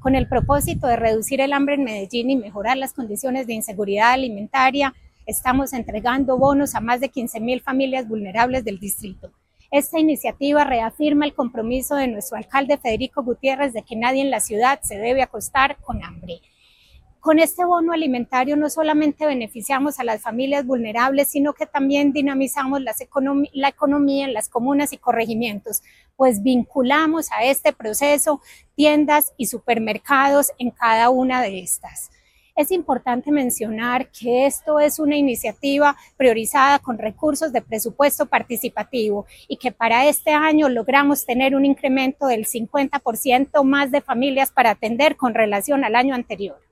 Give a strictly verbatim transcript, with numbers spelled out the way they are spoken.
Con el propósito de reducir el hambre en Medellín y mejorar las condiciones de inseguridad alimentaria, estamos entregando bonos a más de quince mil familias vulnerables del distrito. Esta iniciativa reafirma el compromiso de nuestro alcalde Federico Gutiérrez de que nadie en la ciudad se debe acostar con hambre. Con este bono alimentario no solamente beneficiamos a las familias vulnerables, sino que también dinamizamos las econom- la economía en las comunas y corregimientos, pues vinculamos a este proceso tiendas y supermercados en cada una de estas. Es importante mencionar que esto es una iniciativa priorizada con recursos de presupuesto participativo y que para este año logramos tener un incremento del cincuenta por ciento más de familias para atender con relación al año anterior.